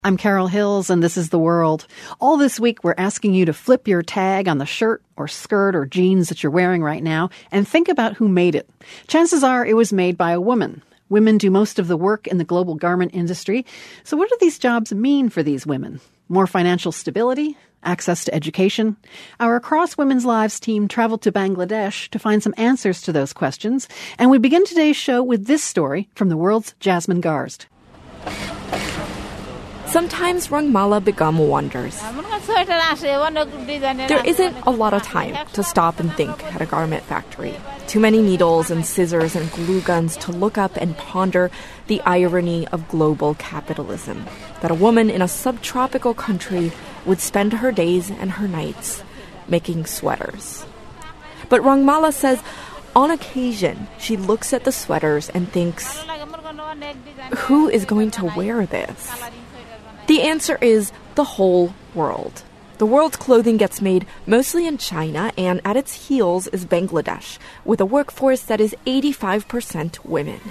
I'm Carol Hills, and this is The World. All this week, we're asking you to flip your tag on the shirt or skirt or jeans that you're wearing right now and think about who made it. Chances are it was made by a woman. Women do most of the work in the global garment industry. So what do these jobs mean for these women? More financial stability? Access to education? Our Across Women's Lives team traveled to Bangladesh to find some answers to those questions. And we begin today's show with this story from The World's Jasmine Garsd. Sometimes Rangmala Begum wonders. There isn't a lot of time to stop and think at a garment factory. Too many needles and scissors and glue guns to look up and ponder the irony of global capitalism. That a woman in a subtropical country would spend her days and her nights making sweaters. But Rangmala says on occasion she looks at the sweaters and thinks, who is going to wear this? The answer is the whole world. The world's clothing gets made mostly in China, and at its heels is Bangladesh, with a workforce that is 85% women.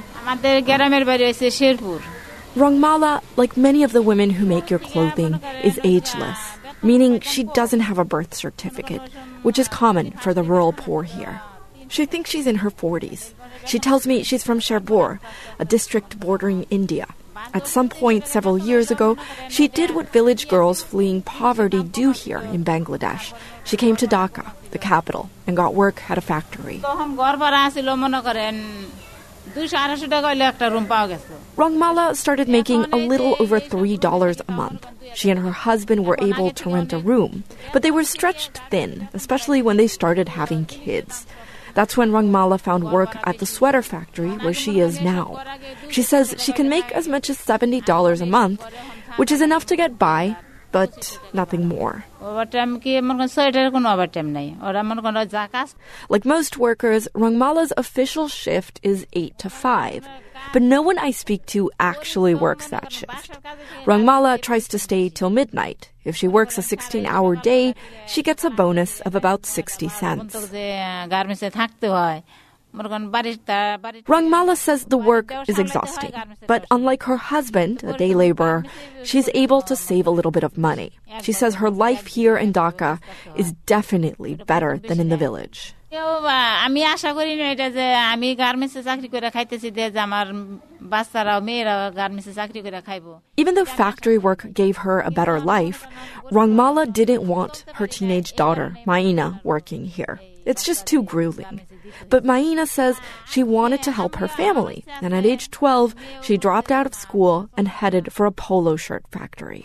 Rangmala, like many of the women who make your clothing, is ageless, meaning she doesn't have a birth certificate, which is common for the rural poor here. She thinks she's in her 40s. She tells me she's from Sherpur, a district bordering India. At some point several years ago, she did what village girls fleeing poverty do here in Bangladesh. She came to Dhaka, the capital, and got work at a factory. Rangmala started making a little over $3 a month. She and her husband were able to rent a room, but they were stretched thin, especially when they started having kids. That's when Rangmala found work at the sweater factory where she is now. She says she can make as much as $70 a month, which is enough to get by, but nothing more. Like most workers, Rangmala's official shift is 8 to 5. But no one I speak to actually works that shift. Rangmala tries to stay till midnight. If she works a 16-hour day, she gets a bonus of about 60 cents. Rangmala says the work is exhausting, but unlike her husband, a day laborer, she's able to save a little bit of money. She says her life here in Dhaka is definitely better than in the village. Even though factory work gave her a better life, Rangmala didn't want her teenage daughter, Maina, working here. It's just too grueling. But Maina says she wanted to help her family, and at age 12, she dropped out of school and headed for a polo shirt factory.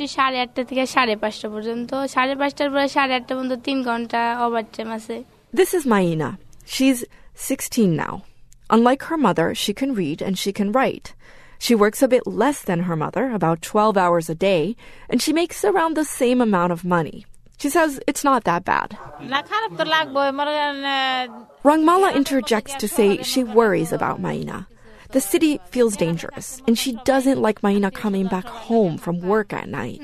This is Maina. She's 16 now. Unlike her mother, she can read and she can write. She works a bit less than her mother, about 12 hours a day, and she makes around the same amount of money. She says it's not that bad. Rangmala interjects to say she worries about Maina. The city feels dangerous, and she doesn't like Maina coming back home from work at night.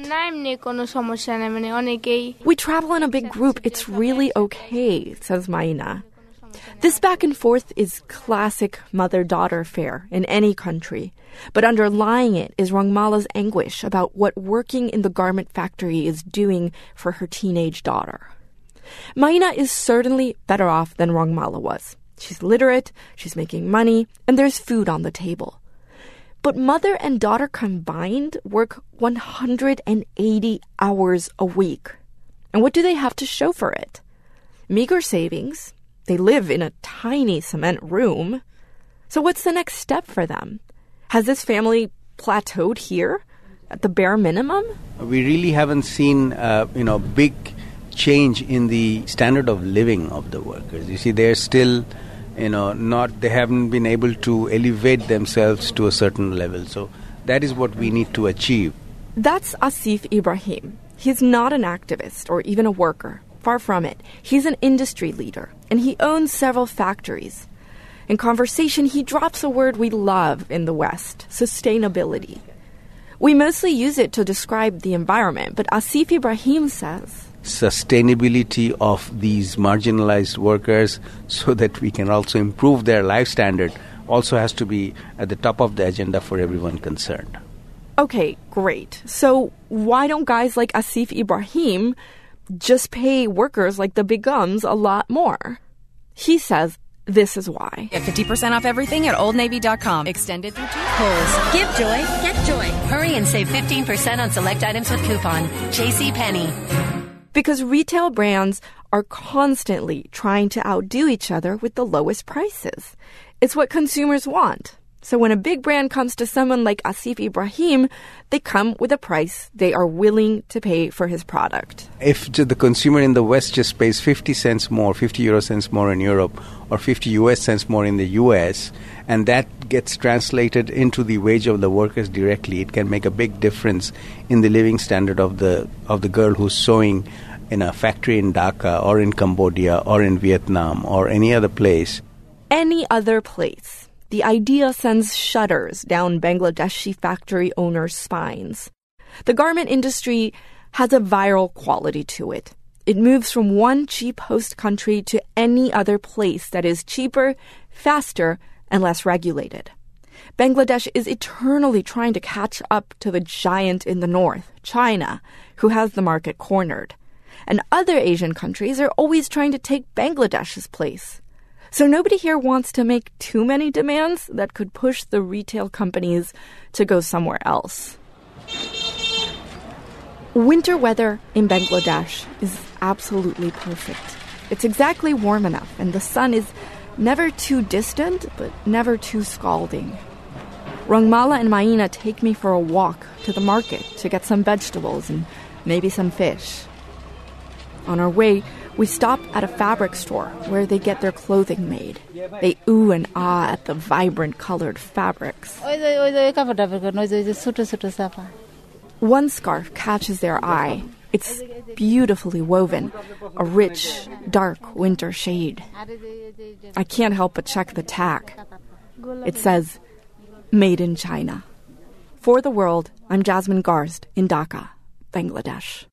We travel in a big group. It's really okay, says Maina. This back and forth is classic mother-daughter fare in any country. But underlying it is Rangmala's anguish about what working in the garment factory is doing for her teenage daughter. Maina is certainly better off than Rangmala was. She's literate, she's making money, and there's food on the table. But mother and daughter combined work 180 hours a week. And what do they have to show for it? Meager savings. They live in a tiny cement room. So what's the next step for them? Has this family plateaued here at the bare minimum? We really haven't seen, big change in the standard of living of the workers. You see, they're still, they haven't been able to elevate themselves to a certain level. So that is what we need to achieve. That's Asif Ibrahim. He's not an activist or even a worker. Far from it. He's an industry leader, and he owns several factories. In conversation, he drops a word we love in the West, sustainability. We mostly use it to describe the environment, but Asif Ibrahim says sustainability of these marginalized workers so that we can also improve their life standard also has to be at the top of the agenda for everyone concerned. Okay, great. So why don't guys like Asif Ibrahim just pay workers like the Begums a lot more? He says this is why. Get 50% off everything at OldNavy.com. Extended through Kohl's. Give joy, get joy. Hurry and save 15% on select items with coupon. JCPenney. Because retail brands are constantly trying to outdo each other with the lowest prices. It's what consumers want. So when a big brand comes to someone like Asif Ibrahim, they come with a price they are willing to pay for his product. If the consumer in the West just pays 50 cents more, 50 euro cents more in Europe, or 50 US cents more in the US, and that gets translated into the wage of the workers directly, it can make a big difference in the living standard of the girl who's sewing in a factory in Dhaka or in Cambodia or in Vietnam or any other place. Any other place. The idea sends shudders down Bangladeshi factory owners' spines. The garment industry has a viral quality to it. It moves from one cheap host country to any other place that is cheaper, faster, and less regulated. Bangladesh is eternally trying to catch up to the giant in the north, China, who has the market cornered. And other Asian countries are always trying to take Bangladesh's place. So nobody here wants to make too many demands that could push the retail companies to go somewhere else. Winter weather in Bangladesh is absolutely perfect. It's exactly warm enough, and the sun is never too distant, but never too scalding. Rangmala and Maina take me for a walk to the market to get some vegetables and maybe some fish. On our way, we stop at a fabric store where they get their clothing made. They ooh and ah at the vibrant colored fabrics. One scarf catches their eye. It's beautifully woven, a rich, dark winter shade. I can't help but check the tag. It says, Made in China. For the World, I'm Jasmine Garst in Dhaka, Bangladesh.